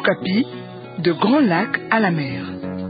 Okapi, de Grand Lac à la mer.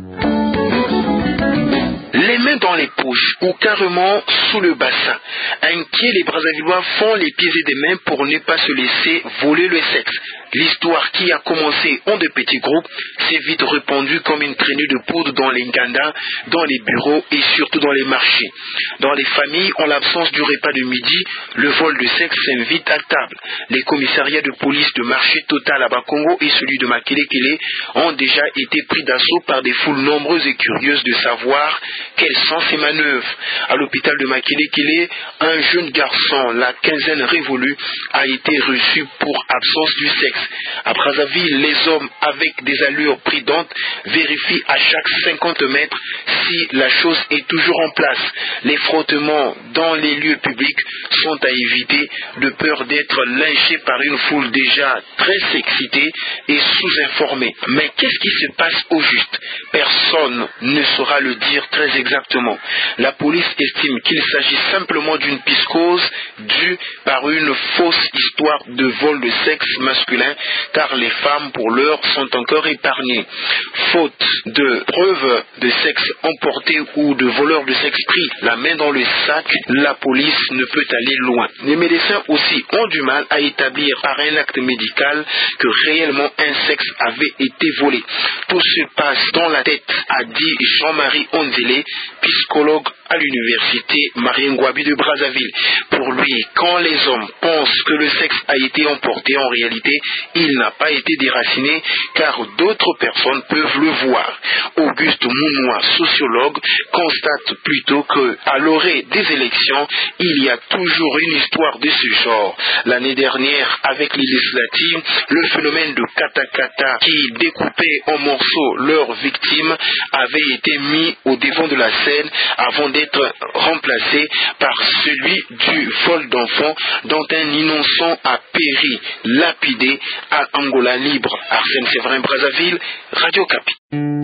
Les mains dans les poches ou carrément sous le bassin. Inquiets, les Brazzavillois font les pieds et des mains pour ne pas se laisser voler le sexe. L'histoire qui a commencé en de petits groupes s'est vite répandue comme une traînée de poudre dans les ngandas, dans les bureaux et surtout dans les marchés. Dans les familles, en l'absence du repas de midi, le vol de sexe s'invite à table. Les commissariats de police de marché Total à Bakongo et celui de Makelekele ont déjà été pris d'assaut par des foules nombreuses et curieuses de savoir quelles sont ces manœuvres. À l'hôpital de Makelekele, un jeune garçon, la quinzaine révolue, a été reçu pour absence du sexe. À Brazzaville, les hommes avec des allures prudentes vérifient à chaque 50 mètres si la chose est toujours en place. Les frottements dans les lieux publics sont à éviter de peur d'être lynchés par une foule déjà très excitée et sous-informée. Mais qu'est-ce qui se passe au juste? Personne ne saura le dire très exactement. La police estime qu'il s'agit simplement d'une psychose due par une fausse histoire de vol de sexe masculin, car les femmes pour l'heure sont encore épargnées. Faute de preuves de sexe emporté ou de voleurs de sexe pris la main dans le sac, la police ne peut aller loin. Les médecins aussi ont du mal à établir par un acte médical que réellement un sexe avait été volé. Tout se passe dans la tête, a dit Jean-Marie Ondele, psychologue à l'université Marie-Ngouabi de Brazzaville. Pour lui, quand les hommes pensent que le sexe a été emporté, en réalité, il n'a pas été déraciné, car d'autres personnes peuvent le voir. Auguste Mounoua, sociologue, constate plutôt qu'à l'orée des élections, il y a toujours une histoire de ce genre. L'année dernière, avec les législatives, le phénomène de katakata qui découpait en morceaux leurs victimes avait été mis au devant de la scène avant d'être remplacé par celui du vol d'enfants dont un innocent a péri, lapidé à Angola libre. Arsène Séverin, Brazzaville, Radio Okapi.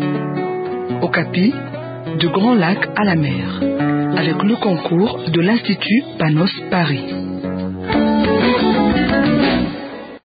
Okapi, de Grand Lac à la mer, avec le concours de l'Institut Panos Paris.